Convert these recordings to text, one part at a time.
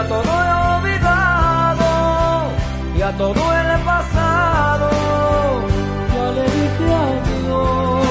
Ya todo he olvidado y a todo el pasado ya le dije adiós.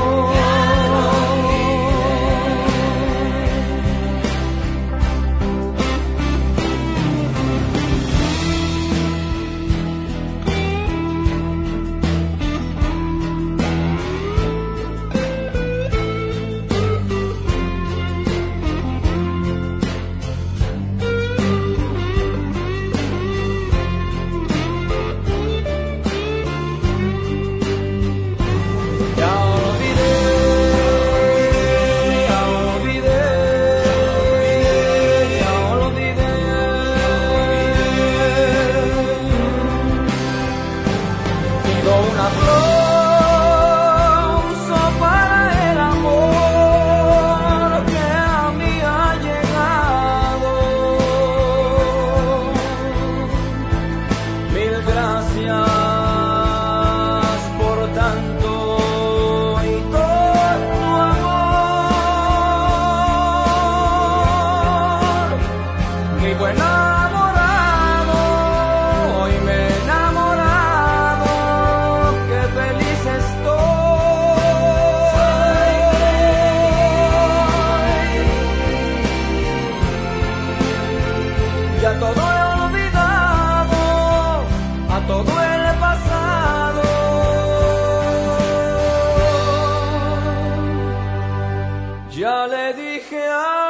Un aplauso para el amor que a mí ha llegado. Mil gracias por tanto y todo amor. Mi buena ya todo he olvidado, a todo el pasado ya le dije